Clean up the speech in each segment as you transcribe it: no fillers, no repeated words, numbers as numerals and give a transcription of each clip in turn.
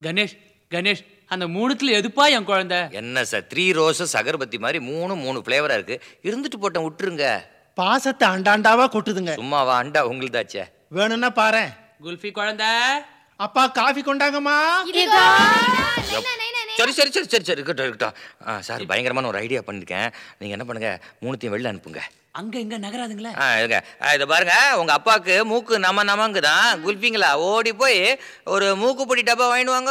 கணேஷ் கணேஷ், அந்த மூணுத்துல எதுப்பா என் குழந்தை? என்ன சார் 3 ரோசஸ் அகர்பத்தி மாதிரி 3 ஃப்ளேவரா இருக்கு. இருந்துட்டு போட்டேன், விட்டுருங்க. பாசத்தை அண்டாண்டாவா கொட்டுதுங்க. சும்மாவா? அண்டா உங்களுதாச்சே. வேணும்னா பாரு. குல்ஃபி குழந்தை, அப்பா காஃபி கொண்டாங்கம்மா. சரி சரி சரி சரி சரி இருக்கட்டும் இருக்கட்டும். சார் பயங்கரமான ஒரு ஐடியா பண்ணிருக்கேன். நீங்க என்ன பண்ணுங்க, 3த்தையும் வெளில அனுப்புங்க. அங்க இங்க நகராதுங்களே. இதை பாருங்க, உங்க அப்பாவுக்கு மூக்கு நமங்குதான். குல்ஃபிங்களா, ஓடி போய் ஒரு மூக்கு பொடி டப்பா வாங்கிடுவாங்க.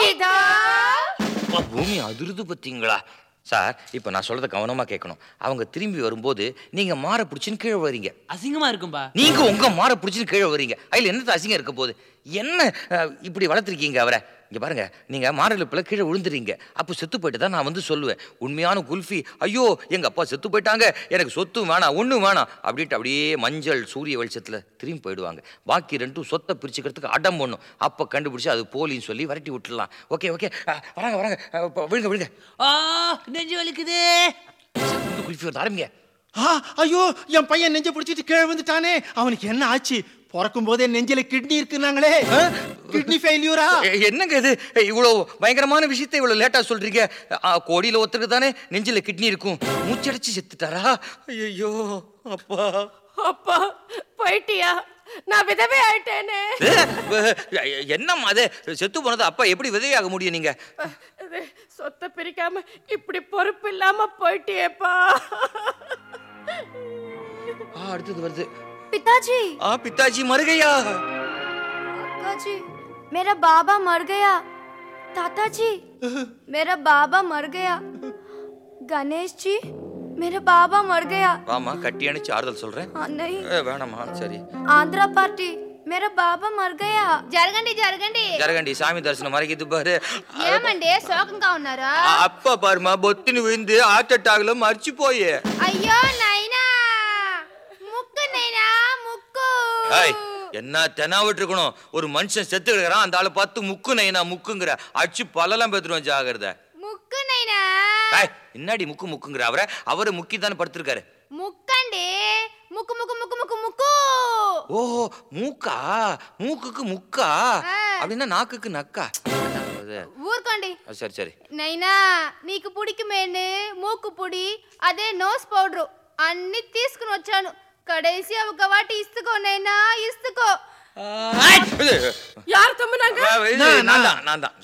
பூமி அதிருது பத்தீங்களா? சார் இப்போ நான் சொல்றத கவனமா கேட்கணும். அவங்க திரும்பி வரும்போது நீங்க மாற பிடிச்சின்னு கீழே வரீங்க. அசிங்கமா இருக்கும்பா. நீங்க உங்க மாற பிடிச்சின்னு கீழே வரீங்க. அதுல என்னது அசிங்கம் இருக்க போகுது? என்ன இப்படி வளர்த்துருக்கீங்க அவரை? இங்க பாருங்க, நீங்க மாரலுப்புல கீழே விழுந்துறீங்க. அப்போ செத்து போயிட்டு தான் நான் வந்து சொல்லுவேன், உண்மையான குல்ஃபி ஐயோ எங்க அப்பா செத்து போயிட்டாங்க, எனக்கு சொத்து வேணாம் ஒன்றும் வேணாம் அப்படின்ட்டு அப்படியே மஞ்சள் சூரிய வெளிச்சத்துல திரும்பி போயிடுவாங்க. பாக்கி 2 சொத்தை பிரிச்சுக்கிறதுக்கு அடம் பண்ணும். அப்போ கண்டுபிடிச்சு அது போலின்னு சொல்லி வரட்டி விட்டுடலாம். ஓகே ஓகே, வராங்க வராங்க, விழுங்க விழுங்க. நெஞ்சு வலிக்குது. குல்ஃபி வந்து ஆரம்பிங்க. ஐயோ, என் பையன் நெஞ்ச பிடிச்சிட்டு கீழே வந்துட்டானே. அவனுக்கு என்ன ஆச்சு? பிறக்கும் போதே நெஞ்சில கிட்னி இருக்குனாங்களே. கிட்னி ஃபெயிலியூரா? என்னங்க இது, இவ்வளவு பயங்கரமான விஷயத்தை இவ்வளவு லேட்டா சொல்றீங்க? கோடியில ஒருத்தருக்கு தானே நெஞ்சில கிட்னி இருக்கும். மூச்சடைச்சு செத்துட்டாரா? ஐயோ அப்பா. அப்பா போயிட்டியா? நான் விதவை ஆயிட்டேனே. என்னம்மா அது, செத்து போனது அப்பா எப்படி விதவையாக முடியும்? நீங்க சொத்தை பிரிக்காம இப்படி பொறுப்பு இல்லாம போயிட்டியேப்பா. அடுத்தது வருது. पिताजी। पिताजी मर गया। अक्का जी, मेरा बाबा मर गया। ताता जी, मेरा बाबा मर गया। गणेश जी, मेरा बाबा मर गया। वामा कट्टी अणिச்சு ஆறுதல் சொல்றேன். नहीं வேணாமா, சரி. आंध्रा पार्टी, मेरा बाबा मर गया। జరగండి జరగండి జరగండి, సామి దర్శనం మరిగిద్దు బారు. ఏమండి శోకంగా ఉన్నారా? అప్ప పారుమా బొత్తిని వింది హార్ట్ అటాక్ లో మర్చిపోయే. అయ్యో నైనా, ముక్కు నైనా ముక్కు. என்ன தெனாவிட்டு இருக்கணும்? ஒரு மனுஷன் செத்து கிடக்குறான், அந்த ஆளை பார்த்து முக்கு நைனா முக்குங்கிற அடிச்சு பல்லெல்லாம் பேத்துருவோம். ஜாகிரத. முக்கு நைனா. என்னடி முக்கு முக்குங்கிற? அவரை முக்கி தானே படுத்திருக்காரு. முக்கண்டி, முக்கு முக்கு முக்கு முக்கு முக்கு. ஓஹோ, மூக்கா? மூக்குக்கு முக்கா அப்படின்னா நாக்குக்கு நக்கா? ఊరుకోండి. సరే సరే. నైనా నీకు పుడికిమేను మూకు పొడి అదే నోస్ పౌడర్ అన్ని తీసుకుని వచ్చాను. కడేసి ఒక వాటి ఇస్తుకో నైనా, ఇస్తుకో. యార్ తమ్మునాங்க? நான் தான்.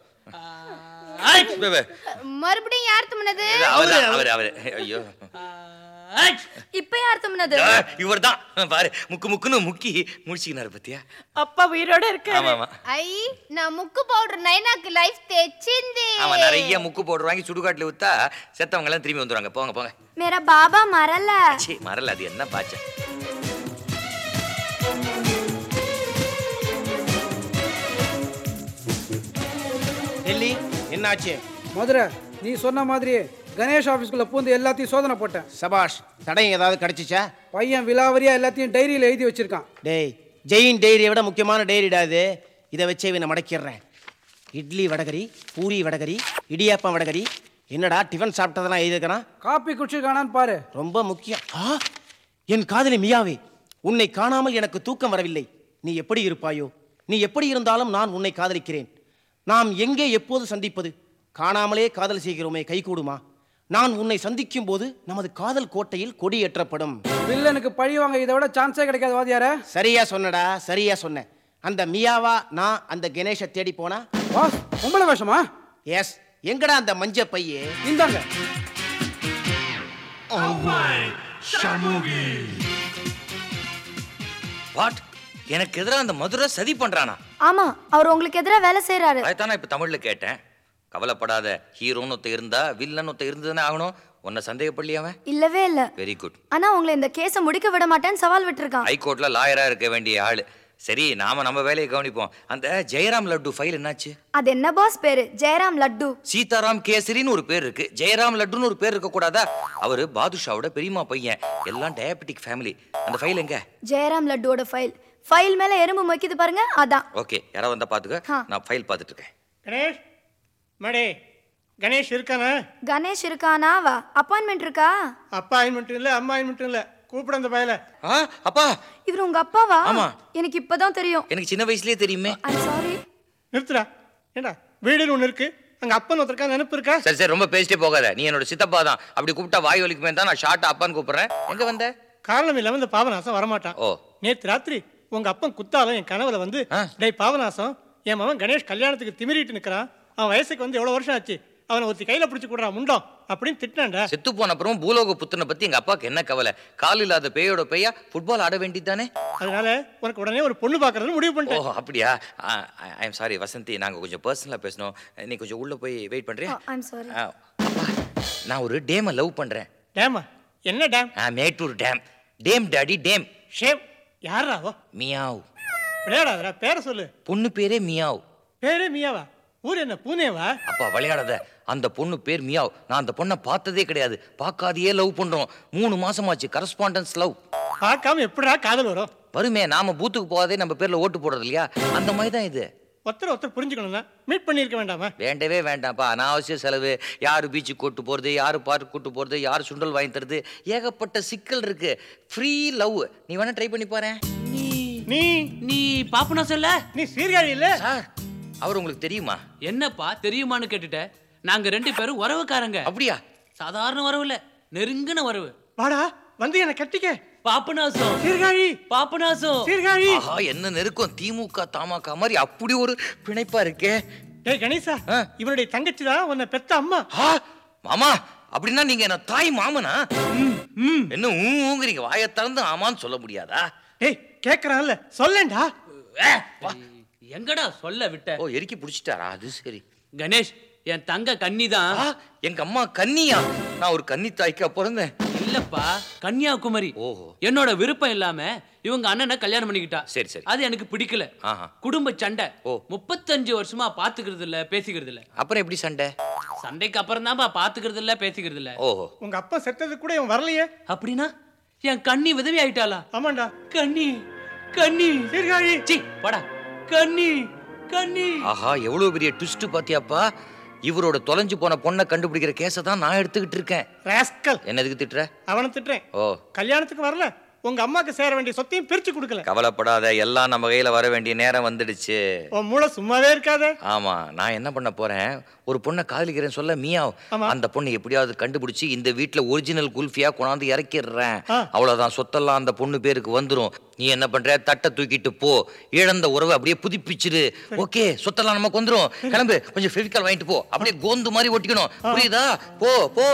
மறுபடியும் யார் தும்னது? அவரு. ஐயோ, இப்ப யார் தும்னது? இவர்தான். பாரு, முக்கு முக்குன்னு முக்கி முடிச்சினாரு பத்தியா? அப்பா உயிரோட இருக்காரு. ஆமா. ஐ, நான் முக்கு பவுடர் நைனாக்கு லைஃப் தெச்சிந்தே. அவன் நிறைய முக்கு பவுடர் வாங்கி சுடுகாட்டுல வித்தா செத்தவங்க எல்லாம் திரும்பி வந்துருவாங்க. போங்க போங்க. मेरा बाबा मरला। ச்சீ, மறல. அது என்ன பாச்ச? டெல்லி என்னாச்சு? மதுரை, நீ சொன்ன மாதிரி கணேஷ் ஆஃபீஸ்க்குள்ள பூந்து எல்லாத்தையும் சோதனை போட்டேன். சபாஷ். தடயம் ஏதாவது கிடைச்சிச்சா? பையன் விலாவரியா எல்லாத்தையும் டைரியில் எழுதி வச்சிருக்கான். டேய், ஜெயின் டைரியை விட முக்கியமான டைரிடாது. இதை வச்சே இவனை மடக்கிடுறேன். இட்லி வடகரி, பூரி வடகரி, இடியாப்பம் வடகரி. என்னடா டிஃபன் சாப்பிட்டதெல்லாம் எழுதிருக்கிறான்? காப்பி குடிச்சிருக்கானான்னு பாரு. ரொம்ப முக்கியம். என் காதலி மியாவே, உன்னை காணாமல் எனக்கு தூக்கம் வரவில்லை. நீ எப்படி இருப்பாயோ? நீ எப்படி இருந்தாலும் நான் உன்னை காதலிக்கிறேன். நாம் எங்கே எப்போது சந்திப்பது? காணாமலே காதல் செய்கிறோமே, கைகூடுமா? நான் உன்னை சந்திக்கும் போது நமது காதல் கோட்டையில் கொடி ஏற்றப்படும். வில்லனுக்கு பழி வாங்க இதை விட சான்ஸே கிடைக்காது வாதியார. சரியா சொன்னடா, சரியா சொன்ன. அந்த மியாவா நான் அந்த கணேஷை தேடி போனா? பாஸ், பொம்பளை வேஷமா? எஸ். எங்கடா அந்த மஞ்ச பையே? இந்தாங்க. வாட்? எனக்கு எதிராக அந்த மதுரை சதி பண்றானா? ஆமா, அவர் உங்களுக்கு எதிராக வேலை செய்யறாரு. அதான் இப்ப தமிழ்ல கேட்டேன். கவலைப்படாத, ஹீரோன்னு ஒருத்த இருந்தா வில்லன் ஒருத்த இருந்ததுன்னு ஆகணும். உன்னை சந்தேகப்படலையா அவன்? இல்லவே இல்ல. Very good. ஆனா உங்களை இந்த கேஸை முடிக்க விட மாட்டேன்னு சவால் விட்டுருக்கான். ஹைகோர்ட்ல லாயரா இருக்க வேண்டிய ஆளு. சரி, நாம நம்ம வேலையை கவனிப்போம். அந்த ஜெயராம் லட்டு ஃபைல் என்னாச்சு? அது என்ன பாஸ் பேரு? ஜெயராம் லட்டு. சீதாராம் கேசரின்னு ஒரு பேர் இருக்கு, ஜெயராம் லட்டுன்னு ஒரு பேர் இருக்க கூடாதா? அவரு பாதுஷாவோட பெரியமா பையன். எல்லாம் டயபெட்டிக் ஃபேமிலி. அந்த ஃபைல் எங்க? ஜெயராம் லட்டுவோட ஃபைல் மேல எறும்பு மொக்கிது பாருங்க, அதான். ஓகே, யாராவது வந்தா பாத்துக்க. நான் ஃபைல் பார்த்துட்டு இருக்கேன். கணேஷ் மடே, கணேஷ் இருக்கானா? கணேஷ் இருக்கானா? வா. அப்பாயின்மெண்ட் இருக்கா? அப்பாயின்மெண்ட் இல்ல, அம்மாயின்மெண்ட் இல்ல. கூப்பிட அந்த பயல. அப்பா, இவர் உங்க அப்பாவா? ஆமா. எனக்கு இப்பதான் தெரியும். எனக்கு சின்ன வயசுலயே தெரியுமே. I'm sorry. நிறுத்துடா. ஏண்டா வீடுன்னு ஒன்று இருக்கு, அங்க அப்பன் ஒருத்தருக்கா நினைப்பு இருக்கா? சரி சரி, ரொம்ப பேசிட்டே போகாத. நீ என்னோட சித்தப்பா தான். அப்படி கூப்பிட்டா வாய் வலிக்குமே தான் நான் ஷார்ட்டா அப்பான்னு கூப்பிடுறேன். எங்க வந்த? காரணம் இல்லாம இந்த பாவநாசம் வரமாட்டான். ஓ, நேத்து ராத்திரி உங்க அப்பன் குத்தாலம் என் கனவுல வந்து, டேய் பாவநாசம், என் மகன் கணேஷ் கல்யாணத்துக்கு திமிரிட்டு நிக்கிறான், அவன் வயசுக்கு வந்து எவ்வளவு வருஷம் ஆச்சு, அவனை ஒருத்தி கையில பிடிச்சி கொடுறான் முண்டம் அப்படின்னு திட்டினாண்டா. செத்து போன அப்புறம் பூலோக புத்தனை பத்தி எங்க அப்பாவுக்கு என்ன கவலை? கால் இல்லாத பேயோட பேயா ஃபுட்பால் ஆட வேண்டியதானே. அதனால உனக்கு உடனே ஒரு பொண்ணு பாக்குறதுன்னு முடிவு ஓ பண்ணிட்டேன். அப்படியா? ஐ எம் சாரி வசந்தி, நாங்க கொஞ்சம் பர்சனலா பேசணும். நீ கொஞ்சம் உள்ள போய் வெயிட் பண்றியா? I'm sorry. அப்பா, நான் ஒரு டேமை லவ் பண்றேன். டேமா? என்ன dam? Mettur dam. Dam daddy dam. Shame? யாராவோ? மியாவ். விளையாடாதடா, பேரை சொல்லு. பொண்ணு பேரே மியாவ். பேரே மியாவா? ஊர் என்ன பூனேவா? அப்பா விளையாடாத. அந்த பொண்ணு பேர் மியாவ். நான் அந்த பொண்ணை பார்த்ததே கிடையாது. பார்க்காதையே லவ் பண்றோம். 3 மாசமாச்சு. Correspondence love. பார்க்காம எப்படிடா காதல் வரும்? வருமே, நாம பூத்துக்கு போகாதே நம்ம பேர்ல ஓட்டு போடுறது இல்லையா? அந்த மாதிரி தான் இது. ஒருத்தர் புரிஞ்சுக்கணும்னா மீட் பண்ணியிருக்க வேண்டாமா? வேண்டவே வேண்டாம்ப்பா. அனாவசிய செலவு. யாரு பீச்சுக்கு கூட்டு போறது, யாரு பார்க்கு கூட்டு போறது, யாரு சுண்டல் வாங்கி தருது, ஏகப்பட்ட சிக்கல் இருக்கு. Free love. நீ வேணா ட்ரை பண்ணி பாரு. நீ நீ பாப்பனா சொல்ல? நீ சீர்காழி இல்ல? சார், அவர் உங்களுக்கு தெரியுமா? என்னப்பா தெரியுமான்னு கேட்டுட்ட. நாங்க 2 பேரும் உறவுக்காரங்க. அப்படியா? சாதாரண உறவு இல்ல, நெருங்கின உறவு. வாடா வந்து என்ன கட்டிக்க. பாப்பனாசம். சீர்காழி. பாப்பனாசம். சீர்காழி. ஆஹா, என்ன நெருக்கம். திமுக தமாக மாதிரி அப்படி ஒரு பிணைப்பா இருக்கே. டேய் கணேசா, இவனுடைய தங்கச்சி தான் உன்னை பெத்த அம்மா. மாமா, அப்படின்னா நீங்க என்ன தாய் மாமனா? என்ன ஊங்குறீங்க? வாயை திறந்து ஆமான்னு சொல்ல முடியாதா? டேய் கேக்குறான்ல, சொல்லேன்டா. எங்கடா சொல்ல விட்ட? ஓ, எரிக்கி பிடிச்சிட்டாரா? அது சரி. கணேஷ், என் தங்க கன்னிதான். எங்க அம்மா கன்னியா? நான் ஒரு கன்னி தாய்க்கா பிறந்தேன்? இல்லப்பா, கன்னியாகுமரி. ஓஹோ. என்னோட விருப்பம் இல்லாம இவங்க அண்ணனை கல்யாணம் பண்ணிக்கிட்டா. சரி சரி. அது எனக்கு பிடிக்கல. குடும்ப சண்டை. 35 வருஷமா பாத்துக்கிறது இல்ல, பேசிக்கிறது இல்ல. அப்புறம் எப்படி சண்டை? சண்டைக்கு அப்புறம் தான் பாத்துக்கிறது இல்ல, பேசிக்கிறது இல்ல. ஓஹோ. உங்க அப்பா செத்தது கூட இவன் வரலையே. அப்படின்னா என் கண்ணி விதவி ஆயிட்டாளா? ஆமாண்டா. கண்ணி கண்ணி. சீர்காழி. சி போடா. கண்ணி கண்ணி. ஆஹா, எவ்வளவு பெரிய ட்விஸ்ட் பாத்தியாப்பா. இவரோட தொலைஞ்சு போன பொண்ணை கண்டுபிடிக்கிற கேஸை தான் நான் எடுத்துக்கிட்டு இருக்கேன். ராஸ்கல். என்னதுக்கு திட்டுற? அவனை திட்டுறேன். ஓ, கல்யாணத்துக்கு வரல, உங்க அம்மாக்கு சேர வேண்டிய சொத்தையும் பிரிச்சு கொடுக்கல. கவலைப்படாத, எல்லாம் நம்ம கையில வர வேண்டிய நேரம் வந்துடுச்சு. உன் மூளை சும்மாவே இருக்காதே. ஆமா, நான் என்ன பண்ண போறேன், ஒரு பொண்ணை காதலிக்கிறேன்னு சொல்ல மியாவ். அந்த பொண்ணை எப்படியாவது கண்டுபிடிச்சு இந்த வீட்டுல ஒரிஜினல் குல்ஃபியா கொண்டாந்து இறக்கிடுறேன். அவ்வளவுதான், சொத்தெல்லாம் அந்த பொண்ணு பேருக்கு வந்துரும். நீ என்ன பண்ற, தட்டை தூக்கிட்டு போ. இழந்த உறவை அப்படியே புதுப்பிச்சிரு. ஓகே, சொத்தெல்லாம் நமக்கு வந்துரும். கிளம்பு, கொஞ்சம் ஃபெவிகால் வாங்கிட்டு போ. அப்படியே கோந்து மாதிரி ஒட்டிக்கணும், புரியுதா? போ போ.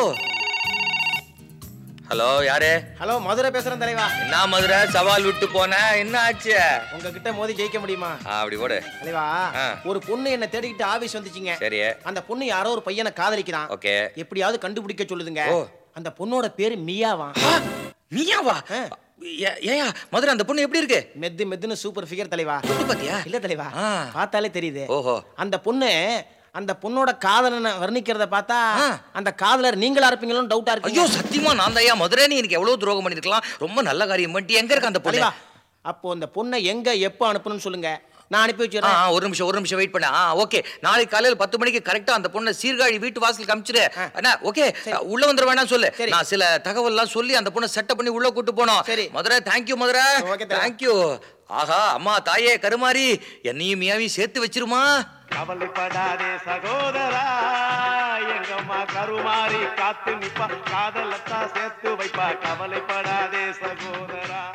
ஹலோ, யாரு? ஹலோ, மதுரை பேசுறேன் தலைவா. என்ன மதுரை, சவால் விட்டு போன, என்ன ஆச்சு? உங்ககிட்ட மோதி ஜெயிக்க முடியுமா? அப்படி போடு தலைவா. ஒரு பொண்ணு என்ன தேடிக்கிட்டு ஆபீஸ் வந்துச்சுங்க. சரி. அந்த பொண்ணு யாரோ ஒரு பையனை காதலிக்கிறான். ஓகே. எப்படியாவது கண்டுபிடிக்க சொல்லுதுங்க. அந்த பொண்ணோட பேரு மியாவா. மியாவா? ஏயா மதுரை, அந்த பொண்ணு எப்படி இருக்கு? மெத்து மெத்துன்னு சூப்பர் ஃபிகர் தலைவா. பாத்தியா? இல்ல தலைவா, பார்த்தாலே தெரியுது. ஓஹோ. அந்த பொண்ணு அந்த பொண்ணோட காதலனை வர்ணிக்கிறத பார்த்தா அந்த காதலர் நீங்களா இருப்பீங்களோன்னு டவுட்டா இருக்கு. ஐயோ சத்தியமா நான் தான். மதுரை, நீ எனக்கு எவ்வளவு துரோகம் பண்ணிருக்கலாம். ரொம்ப நல்ல காரியம் பண்ணிட்டு. எங்க இருக்க அந்த பொண்ணு? அப்போ அந்த பொண்ணை எங்க எப்போ அனுப்பணும்னு சொல்லுங்க, நான் அனுப்பி வச்சிடறேன். ஒரு நிமிஷம் வெயிட் பண்ண. ஓகே, நாளைக்கு காலையில் 10 மணிக்கு கரெக்டா அந்த பொண்ணை சீர்காழி வீட்டு வாசல் காமிச்சிரு. ஓகே, உள்ள வந்துட வேணாம் சொல்லு. நான் சில தகவல் எல்லாம் சொல்லி அந்த பொண்ணை செட்டப் பண்ணி உள்ள கூட்டு போனோம். Madurai, thank you Madurai, thank you. ஆஹா, அம்மா தாயே கருமாரி, என்னையும் மியாவையும் சேர்த்து வச்சிருமா. கவலைப்படாதே சகோதரா, எங்கம்மா கருமாறி காத்து நிப்பா, காதலத்தா சேர்த்து வைப்பா. கவலைப்படாதே சகோதரா.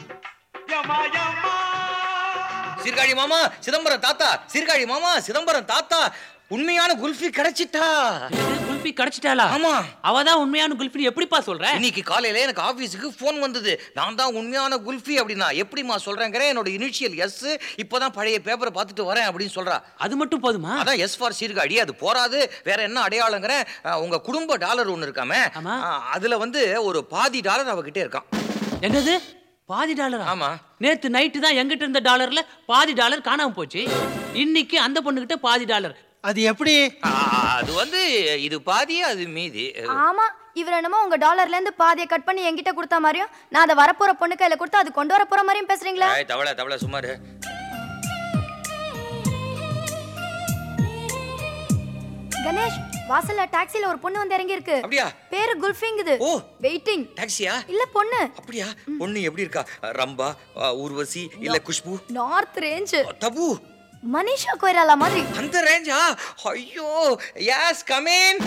சீர்காழி மாமா, சிதம்பரம் தாத்தா. சீர்காழி மாமா, சிதம்பரம் தாத்தா, உண்மையான குல்ஃபி கிடைச்சிட்டா. குல்ஃபி கிடைச்சிட்டாளா? ஆமா. அவதான் உண்மையான குல்ஃபி. எப்படிப்பா சொல்ற? இன்னைக்கு காலையில எனக்கு ஆபீஸுக்கு போன் வந்தது. நான் தான் உண்மையான குல்ஃபி அப்படின்னா. எப்படிமா சொல்றேங்கிற, என்னோட இனிஷியல் எஸ். இப்பதான் பழைய பேப்பரை பார்த்துட்டு வரேன் அப்படின்னு சொல்றா. அது மட்டும் போதுமா? அதான் எஸ் ஃபார் சீர்காழி. அது போராது, வேற என்ன அடையாளங்கிற, உங்க குடும்ப டாலர் ஒண்ணு இருக்காமே, அதுல வந்து ஒரு பாதி டாலர் அவகிட்ட இருக்கான். என்னது, பாதி டாலர்? ஆமா. நேத்து நைட்டு தான் எங்கிட்ட இருந்த டாலர்ல பாதி டாலர் காணாம போச்சு. இன்னைக்கு அந்த பொண்ணுகிட்ட பாதி டாலர். அது எப்படி? அது வந்து இது பாதி, அது மீதி. ஆமா, இவர் என்னமோ உங்க டாலர்ல இருந்து பாதியை கட் பண்ணி என்கிட்ட கொடுத்த மாதிரியும், நான் அதை வரப்போற பொண்ணு கையில கொடுத்து அது கொண்டு வர போற மாதிரியும் பேசுறீங்களா? தவளை சுமாரு. கணேஷ், வாசல்ல டாக்ஸில ஒரு பொண்ணு வந்து இறங்கி இருக்கு. அப்படியா? பேரு குல்ஃபிங்குது. ஓ, வெயிட்டிங். டாக்ஸியா? இல்ல பொண்ணு. அப்படியா? பொண்ணு எப்படி இருக்கா? ரம்பா, ஊர்வசி இல்ல குஷ்பு? North range. தபு. மனிஷா கொய்ராலா மாதிரி. அந்த ரேஞ்சா? ஐயோ, எஸ் கம் இன்.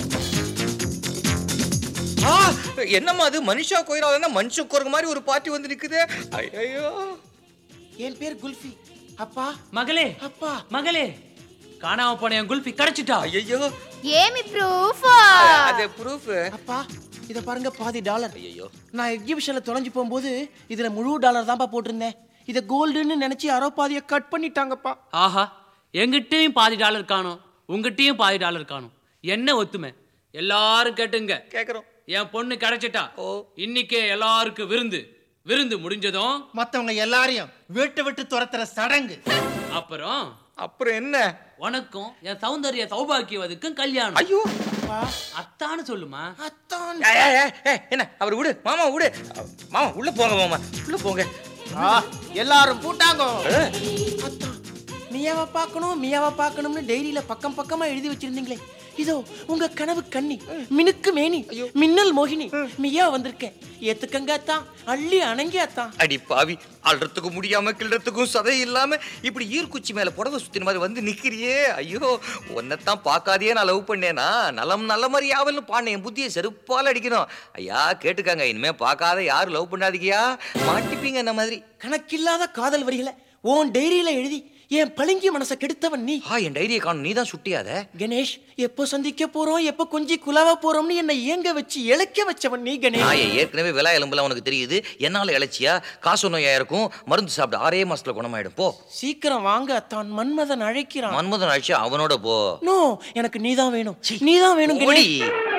என்னம்மா அது மனிஷா கொய்ராலா மனுஷ குரங்கு மாதிரி ஒரு பார்ட்டி வந்து நிக்குது. ஐயோ, என் பேர் குல்ஃபி. அப்பா, மகளே, அப்பா, மகளே, காணாம போன என் குல்ஃபி கிடைச்சிட்டா. ஐயோ, ஏமி ப்ரூஃப்? அது ப்ரூஃப். அப்பா இத பாருங்க, $10. ஐயோ, நான் எக்ஸிபிஷன்ல தொலைஞ்சு போகும்போது இதுல முழு டாலர் தான்ப்பா போட்டிருந்தேன். இத கோல்டுன்னு நினைச்சு யாரோ பாதியை கட் பண்ணிட்டாங்கப்பா. ஆஹா, எங்கிட்டயும் $10 காணும், உங்ககிட்டயும் $10 காணும். என்ன ஒத்துமை? எல்லாரும் கேட்டுங்க. கேக்குறோம். என் பொண்ணு கிடைச்சிட்டா. இன்னைக்கே எல்லாருக்கும் விருந்து. விருந்து முடிஞ்சதும் மத்தவங்க எல்லாரையும் வீட்டை விட்டு துரத்துற சடங்கு. அப்புறம் என்ன? உனக்கும் என் சௌந்தர்ய சௌபாக்கியவதுக்கும் கல்யாணம். ஐயோ, அத்தான்னு சொல்லுமா. அத்தான். என்ன அவர் விடு, மாமா விடு. மாமா உள்ள போங்க, மாமா உள்ள போங்க. எல்லாரும் பூட்டாங்க. அத்தான், மியாவை பார்க்கணும், மியாவை பார்க்கணும்னு டைரியில பக்கம் பக்கமா எழுதி வச்சிருந்தீங்களே, இதோ உங்க கனவு கண்ணி, மினுக்கு மேனி, மின்னல் மோகினி மியா வந்திருக்கேன். ஏத்துக்கங்க அத்தான், அள்ளி அணங்கி அத்தான். அடி பாவி, அல்றதுக்கு முடியாம கிள்றதுக்கும் சதை இல்லாம இப்படி ஈர்க்குச்சி மேல புடவை சுத்தின மாதிரி வந்து நிக்கிறியே. ஐயோ, உன்னைத்தான் பார்க்காதே நான் லவ் பண்ணேனா, நலம் நல்ல மாதிரி யாவல்னு பாடினேன். என் புத்தியை செருப்பால் அடிக்கணும். ஐயா கேட்டுக்காங்க, இனிமே பார்க்காத யாரும் லவ் பண்ணாதீங்கயா, மாட்டிப்பீங்க. இந்த மாதிரி கணக்கில்லாத காதல் வரிகளை உன் டைரியில எழுதி என் பளிங்கி மனசை கெடுத்தவன் நீ. என் டைரியை காணும், நீ தான் சுட்டியாத. கணேஷ், எப்போ சந்திக்க போறோம், எப்போ கொஞ்சி குலாவ போறோம்னு என்னை ஏங்க வச்சு இழைக்க வச்சவன் நீ கணேஷ். ஏற்கனவே விலா எலும்புலாம் உனக்கு தெரியுது. என்னால இழைச்சியா? காசு நோயா இருக்கும், மருந்து சாப்பிட்டு 6 மாசத்துல குணமாயிடும். போ சீக்கிரம் வாங்க அத்தான், மன்மதன் அழைக்கிறான். மன்மதன் அழைச்சா அவனோட போ. நோ, எனக்கு நீதான் வேணும், நீதான் வேணும் கணேஷ்.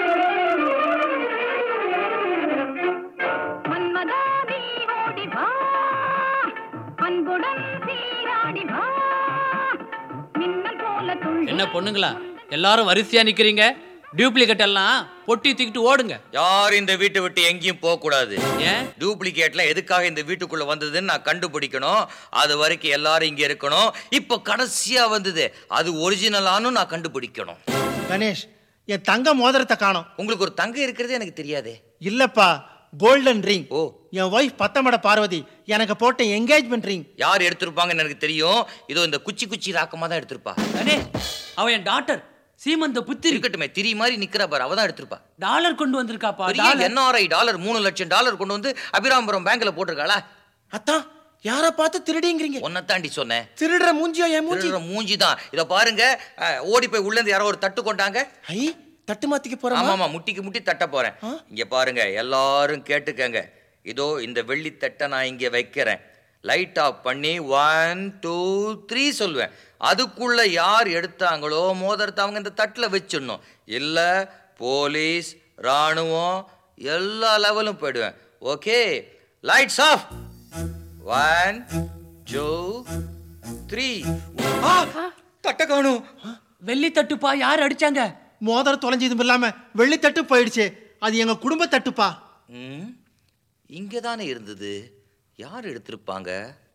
என்ன பொண்ணுங்களா எல்லாரும் வரிசையா நிக்கிறீங்க? டூப்ளிகேட் எல்லாம் பொட்டி தூக்கிட்டு ஓடுங்க. யாரும் இந்த வீட்டை விட்டு எங்கேயும் போக கூடாது. ஏன்? டூப்ளிகேட்ல எதுக்காக இந்த வீட்டுக்குள்ள வந்ததுன்னு நான் கண்டுபிடிக்கணும். அது வரைக்கும் எல்லாரும் இங்க இருக்கணும். இப்ப கடைசியா வந்தது அது ஒரிஜினலானு நான் கண்டுபிடிக்கணும். கணேஷ், என் தங்க மோதிரத்தை காணோம். உங்களுக்கு ஒரு தங்க இருக்கிறது எனக்கு தெரியாதே. இல்லப்பா, கோல்டன் ரிங். ஓ, என் ஒய்ஃப் பத்தமட பார்வதி எனக்கு போட்ட என்கேஜ்மெண்ட் ரிங். யார் எடுத்திருப்பாங்கன்னு எனக்கு தெரியும். இதோ இந்த குச்சி குச்சி ராக்கமா தான் எடுத்திருப்பா. அண்ணே, அவ என் டாக்டர் சீமந்த புத்திரி. இருக்கட்டுமே, திரி மாதிரி நிக்கிறா பாரு, அவதான் எடுத்திருப்பா. டாலர் கொண்டு வந்திருக்காப்பா. NRI டாலர், $3 லட்சம் கொண்டு வந்து அபிராமபுரம் பேங்க்ல போட்டிருக்காளா? அத்தான், யார பார்த்து திருடிங்கிறீங்க? உன்னைத்தாண்டி சொன்னேன். திருடுற மூஞ்சியோ? என் மூஞ்சி? திருடுற மூஞ்சி தான். இத பாருங்க, ஓடி போய் உள்ள இருந்து யாரோ ஒரு தட்டு கொண்டாங்க. ஐ, தட்டு மாத்திக்க போறேன். ஆமாமா, முட்டிக்கு முட்டி தட்ட போறேன். இங்க பாருங்க, எல்லாரும் கேட்டுக்கங்க. இதோ இந்த வெள்ளி தட்டை நான் இங்க வைக்கிறேன். லைட் ஆஃப் பண்ணி 1 2 3 சொல்லுவேன். அதுக்குள்ள யார் எடுத்தாங்களோ மோதிரத்தை அவங்க இந்த தட்டுல வச்சிடணும். இல்ல போலீஸ், ராணுவம் எல்லா லெவலும் போயிடுவேன். Okay, lights off. 1 2 3. தட்டை காணும். வெள்ளி தட்டுப்பா. யார் அடிச்சாங்க? மோதிரம் தொலைஞ்சதும் இல்லாம வெள்ளி தட்டு போயிடுச்சு. அது எங்க குடும்ப தட்டுப்பா. இங்கதானே இருந்தது. யார் எடுத்திருப்பாங்க?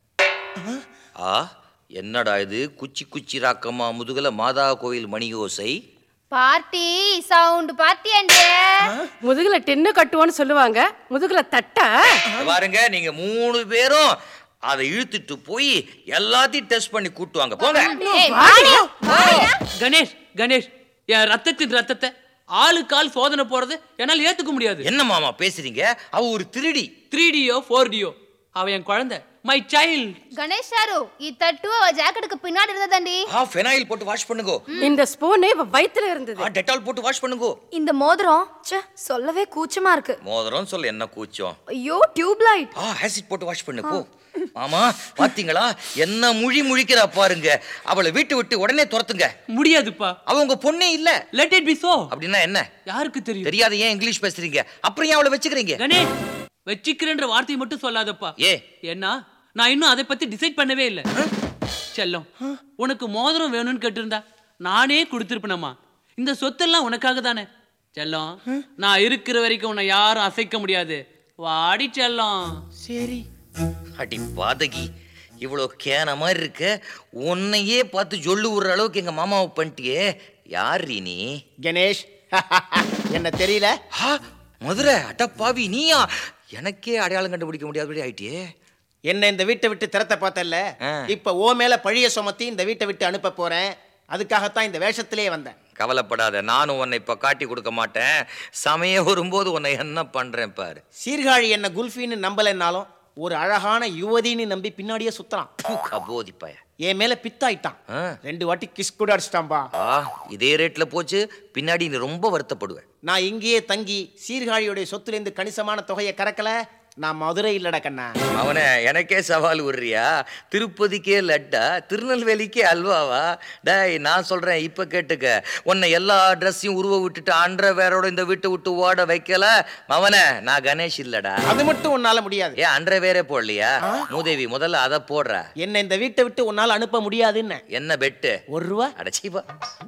என்னடா இது, குச்சி குச்சி ராக்கம்மா முதுகல மாதா கோயில் மணி ஓசை. பார்ட்டி சவுண்ட் பார்ட்டி அண்டே. முதுகுல டென்னு கட்டுவோன்னு சொல்லுவாங்க, முதுகுல தட்ட. பாருங்க, நீங்க 3 பேரும் அதை இழுத்துட்டு போய் எல்லாத்தையும் டெஸ்ட் பண்ணி கூட்டுவாங்க. போங்க. கணேஷ், கணேஷ், என் ரத்தத்தின் ரத்தத்தை ஆளுக்கால் சோதனை போறது என்னால் ஏத்துக்க முடியாது. என்ன மாமா பேசுறீங்க? அவ ஒரு 3D 3Dயோ 4Dயோ, அவ என் குழந்தை, மை சைல்ட். கணேஷ் சாரு, ఈ தட்டு அவ ஜாக்கெட்டுக்கு பின்னாடி இருந்ததண்டி. ஃபெனாயில் போட்டு வாஷ் பண்ணுங்க. இந்த ஸ்பூனே வயித்துல இருந்தது. டெட்டால் போட்டு வாஷ் பண்ணுங்க. இந்த மோதிரம் சொல்லவே கூச்சமா இருக்கு. மோதிரம் சொல்ல என்ன கூச்சம்? ஐயோ, டியூப் லைட். ஆசிட் போட்டு வாஷ் பண்ணு போ. மாமா பாத்தீங்களா, என்ன முழிக்கிறா பாருங்க. அவளை வீட்டு விட்டு உடனே துரத்துங்க. முடியாதுப்பா, அவ உங்க பொண்ணே இல்ல. Let it be so. அப்படின்னா என்ன? யாருக்கு தெரியும்? தெரியாத ஏன் இங்கிலீஷ் பேசுறீங்க? அப்புறம் ஏன் அவளை வச்சுக்கிறீங்க? கணேஷ், வச்சிக்கிறேன்ற வார்த்தையை மட்டும் சொல்லாதப்பா. ஏன்னா நான் இன்னும் அதை பத்தி டிசைட் பண்ணவே இல்லை. செல்லம், உனக்கு மோதிரம் வேணும்னு கேட்டிருந்தா நானே கொடுத்திருப்பேனம்மா. இந்த சொத்தெல்லாம் உனக்காக தானே செல்லம். நான் இருக்கிற வரைக்கும் உன்னை யாரும் அசைக்க முடியாது. வாடி செல்லம். சரி. அடி பாதகி, இவ்வளவு கேன மாதிரி இருக்க, உன்னையே பார்த்து சொல்லு விடுற அளவுக்கு எங்க மாமாவை பண்ணிட்டியே. யார் நீ? கணேஷ், என்ன தெரியல? மதுரை அட்டப்பாவி நீயா? எனக்கே அடையாளம் கண்டுபிடிக்க முடியாதபடி ஆயிட்டியே. என்ன இந்த வீட்டை விட்டு திறத்த பார்த்தல, இப்ப ஓ மேல பழிய சுமத்தி இந்த வீட்டை விட்டு அனுப்ப போறேன். அதுக்காகத்தான் இந்த வேஷத்திலே வந்தேன். கவலைப்படாத, நானும் உன்னை இப்ப காட்டி கொடுக்க மாட்டேன். சமயம் வரும்போது உன்னை என்ன பண்றேன் பாரு. சீர்காழி என்ன குல்ஃபின்னு நம்பலைன்னாலும் ஒரு அழகான யுவதின்னு நம்பி பின்னாடியே சுத்தறான். கபோதிப்பாய என் மேல பித்தாயிட்டான். 2 வாட்டி கிஸ் கூட அடிச்சிட்டான்பா. இதே ரேட்ல போச்சு, பின்னாடி நீ ரொம்ப வருத்தப்படுவேன். நான் இங்கேயே தங்கி சீர்காழியோடைய சொத்துலேருந்து கணிசமான தொகையை கறக்கல, நான் மதுரை இல்லடா கண்ணா. அவனை எனக்கே சவால் விடுறியா? திருப்பதிக்கே லட்டா, திருநெல்வேலிக்கே அல்வாவா? டேய் நான் சொல்றேன், இப்ப கேட்டுக்க. உன்னை எல்லா ட்ரெஸ்ஸையும் உருவ விட்டுட்டு அண்டர்வேரோட இந்த வீட்டை விட்டு ஓட வைக்கல அவனை. நான் கணேஷ் இல்லடா. அது மட்டும் உன்னால முடியாது. ஏன் அண்டர்வேரே போடலையா? மூதேவி முதல்ல அதை போடுற. என்ன இந்த வீட்டை விட்டு உன்னால அனுப்ப முடியாதுன்னு. என்ன பெட்டு? ₹1. அடைச்சிப்பா.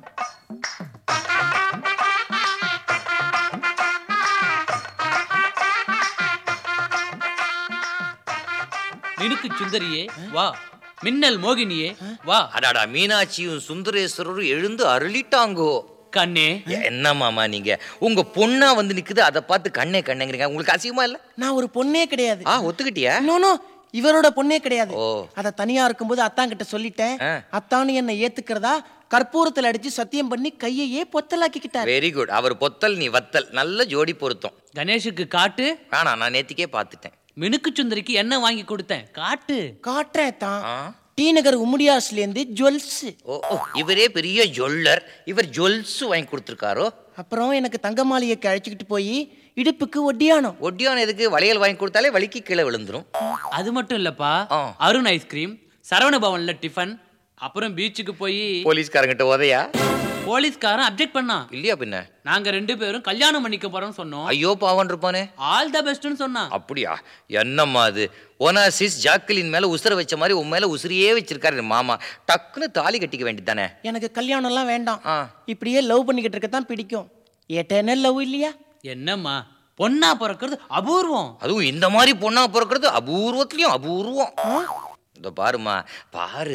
மினுக்கு சுந்தரியே வா, மின்னல் மோகினியே வா. அடாடா, மீனாட்சியும் சுந்தரேஸ்வரரும் எழுந்து அருளிட்டாங்கோ. கண்ணே என்ன மாமா நீங்க உங்க பொண்ணா வந்து நிக்குது, அதை பார்த்து கண்ணே கண்ணேங்கிறீங்க. உங்களுக்கு அசிங்கமா இல்ல? நான் ஒரு பொண்ணே கிடையாது. ஒத்துக்கிட்டியா? நோ, இவரோட பொண்ணே கிடையாது. அத தனியா இருக்கும்போது அத்தான் கிட்ட சொல்லிட்டேன். அத்தானு என்ன ஏத்துக்கிறதா கற்பூரத்துல அடிச்சு சத்தியம் பண்ணி கையையே பொத்தலாக்கிக்கிட்டார். Very good. அவர் பொத்தல், நீ வத்தல், நல்ல ஜோடி பொருத்தம். கணேஷுக்கு காட்டு. வேணா, நான் நேத்திக்கே பார்த்துட்டேன். மினுக்கு சுந்தரிக்கு என்ன வாங்கி கொடுத்தேன், காட்டு. காட்டுறேன் தான். டி நகர் உம்முடியாஸ்ல இருந்து ஜுவல்ஸ். இவரே பெரிய ஜுவல்லர், இவர் ஜுவல்ஸ் வாங்கி கொடுத்துருக்காரோ. அப்புறம் எனக்கு தங்கமாளிகைக்கு அழைச்சிக்கிட்டு போய் இடுப்புக்கு ஒட்டியானம். ஒட்டியானம் எதுக்கு? வளையல் வாங்கி கொடுத்தாலே வலிக்கு கீழே விழுந்துரும். அது மட்டும் இல்லப்பா, அருண் ஐஸ்கிரீம், சரவண பவன்ல டிஃபன், அப்புறம் பீச்சுக்கு போய் போலீஸ்காரங்கிட்ட உதையா? போலீஸ்காரன் அப்ஜெக்ட் பண்ணான். இல்லையா பின்ன? நாங்க 2 பேரும் கல்யாணம் பண்ணிக்க போறோம் சொன்னோம். ஐயோ பாவன் இருப்பானே. ஆல் த பெஸ்ட்னு சொன்னான். அப்படியா? என்னம்மா அது? ஒனாசிஸ் ஜாக்லின் மேல உசுர வச்ச மாதிரி உன் மேல உசுரியே வச்சிருக்காரு மாமா. டக்குன்னு தாலி கட்டிக்க வேண்டியதானே. எனக்கு கல்யாணம் எல்லாம் வேண்டாம், இப்படியே லவ் பண்ணிக்கிட்டு இருக்கத்தான் பிடிக்கும். எட்டர்னல் லவ் இல்லையா? என்னம்மா, பொண்ணா பிறக்கிறது அபூர்வம். அதுவும் இந்த மாதிரி பொண்ணா பிறக்கிறது அபூர்வத்திலயும் அபூர்வம். இந்த பாருமா, பாரு.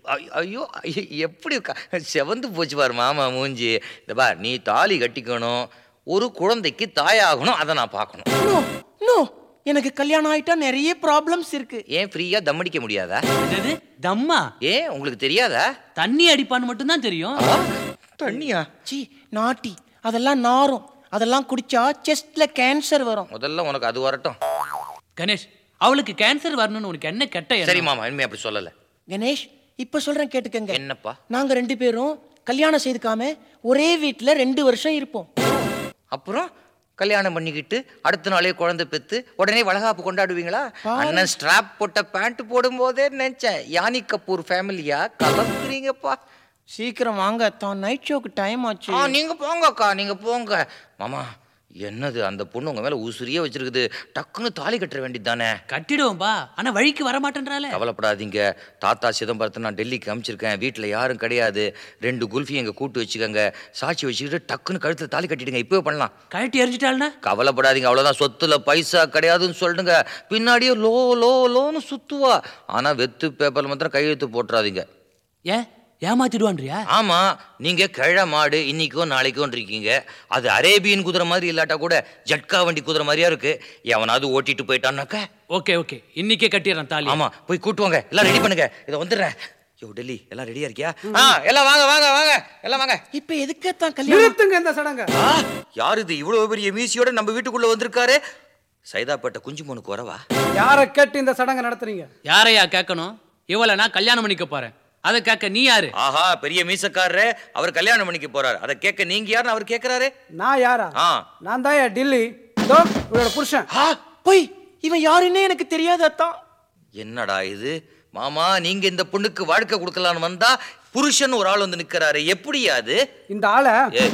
ஐயோ எப்படி செவந்து போச்சு பாரு மாமா மூஞ்சி. இந்த பார், நீ தாலி கட்டிக்கணும், ஒரு குழந்தைக்கு தாயாகணும், அதை நான் பார்க்கணும். எனக்கு கல்யாணம் ஆயிட்டா நிறைய ப்ராப்ளம்ஸ் இருக்கு. ஏன் ஃப்ரீயா தம் அடிக்க முடியாதா? என்னது தம்மா? ஏன் உங்களுக்கு தெரியாதா? தண்ணி அடிப்பான்னு மட்டும் தான் தெரியும். தண்ணியா? சி நாட்டி, அதெல்லாம் நாரும். அதெல்லாம் குடிச்சா செஸ்ட்ல கேன்சர் வரும். முதல்ல உனக்கு அது வரட்டும். கணேஷ், அவளுக்கு கேன்சர் வரணும்னு உனக்கு என்ன கெட்ட? சரி மாமா, இனிமே அப்படி சொல்லல. கணேஷ், இப்ப சொல்றேன் கேட்டுக்கங்க. என்னப்பா? நாங்க 2 பேரும் கல்யாணம் செய்துக்காம ஒரே வீட்டுல 2 வருஷம் இருப்போம். அப்புறம் கல்யாணம் பண்ணிக்கிட்டு அடுத்த நாளே குழந்தை பெத்து உடனே வளகாப்பு கொண்டாடுவீங்களா? அண்ணன் ஸ்ட்ராப் போட்ட பேண்ட் போடும் போதே நினைச்சேன், யானி கபூர் ஃபேமிலியா கலக்குறீங்கப்பா. சீக்கிரம் வாங்க, தான் நைட் ஷோக்கு டைம் ஆச்சு. நீங்க போங்க அக்கா, நீங்க போங்க. மாமா, என்னது அந்த பொண்ணு உங்க மேல உசுரியே வச்சிருக்குது, டக்குன்னு தாலி கட்ட வேண்டியது தானே? கட்டிடுவோம்பா, ஆனா வழிக்கு வர மாட்டேன்றால. கவலைப்படாதீங்க, தாத்தா சிதம்பரத்தை நான் டெல்லிக்கு அனுப்பிச்சிருக்கேன். வீட்டுல யாரும் கிடையாது. 2 குல்ஃபி எங்க கூட்டு வச்சுக்கோங்க, சாட்சி வச்சுக்கிட்டு டக்குன்னு கழுத்துல தாலி கட்டிடுங்க. இப்பவே பண்ணலாம். கழட்டி எரிஞ்சிட்டாள்னா? கவலைப்படாதீங்க, அவ்வளவுதான். சொத்துல பைசா கிடையாதுன்னு சொல்லுங்க. பின்னாடியே லோ லோ லோன்னு சுத்துவா. ஆனா வெத்து பேப்பர்ல மாத்திரம் கையெழுத்து போட்டுறாதீங்க. ஏன் ஏமாத்திடுவான்றியா? ஆமா, நீங்க கிழ மாடு இன்னைக்கோ நாளைக்கோ இருக்கீங்க. அது அரேபியன் குதிரை மாதிரி இல்லாட்டா கூட ஜட்கா வண்டி குதிரை மாதிரியா இருக்கு. எவனாவது ஓட்டிட்டு போயிட்டான்னாக்க ஓகே ஓகே, இன்னைக்கே கட்டிடுறேன் தாலி. ஆமா, போய் கூட்டுவாங்க. எல்லாம் ரெடி பண்ணுங்க, இதை வந்துடுறேன். யோ டெல்லி, எல்லாம் ரெடியா இருக்கியா? எல்லாம் வாங்க வாங்க வாங்க, எல்லாம் வாங்க. இப்ப எதுக்குத்தான் கல்யாணம்? நிறுத்துங்க இந்த சடங்க. யாரு இது இவ்வளவு பெரிய மீசியோட நம்ம வீட்டுக்குள்ள வந்திருக்காரு? சைதாப்பேட்டை குஞ்சுமோனுக்கு வரவா? யாரை கேட்டு இந்த சடங்கை நடத்துறீங்க? யாரையா கேட்கணும்? இவளை நான் கல்யாணம் பண்ணிக்க போறேன், அதை கேட்க நீ யாரு? ஆஹா, பெரிய மீசக்காரரு, அவர் கல்யாணம் பண்ணிக்க போறாரு. அதை கேட்க நீங்க யாருன்னு அவர் கேட்கிறாரு. நான் யாரா? நான் தான் டில்லி, இவரோட புருஷன். போய் இவன் யாருன்னே எனக்கு தெரியாது அத்தான். என்னடா இது மாமா, நீங்க இந்த பொண்ணுக்கு வாழ்க்கை கொடுக்கலான்னு வந்தா புருஷன் ஒரு ஆள் வந்து நிக்கிறாரு. எப்படியா அது? இந்த ஆளை,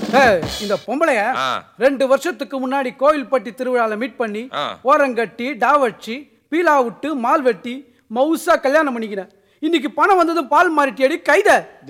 இந்த பொம்பளைய 2 வருஷத்துக்கு முன்னாடி கோவில்பட்டி திருவிழால மீட் பண்ணி ஓரங்கட்டி டாவச்சி பீலா விட்டு மால் வெட்டி மவுசா கல்யாணம் பண்ணிக்கிறேன். இன்னைக்கு பணம் வந்ததும் பால் மாறிட்டி அடி கைத.